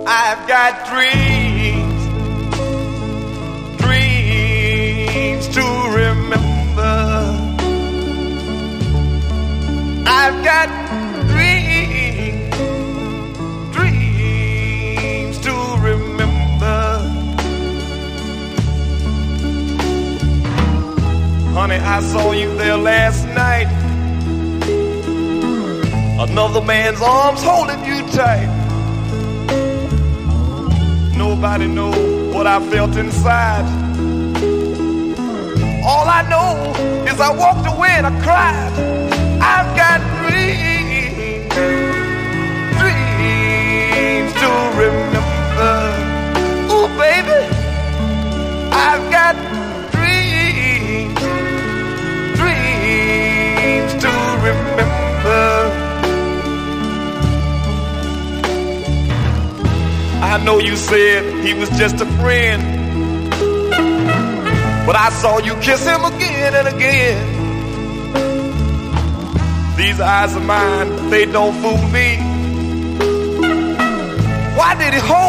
I've got dreams, dreams to remember. I've got dreams, dreams to remember. Honey, I saw you there last night. Another man's arms holding you tight. Nobody knows what I felt inside. All I know is I walked away and I cried. I've got dreams, dreams to remember. Ooh, baby, I've got dreams, dreams to remember. I know you said he was just a friend, but I saw you kiss him again and again. These eyes of mine, they don't fool me. Why did he hold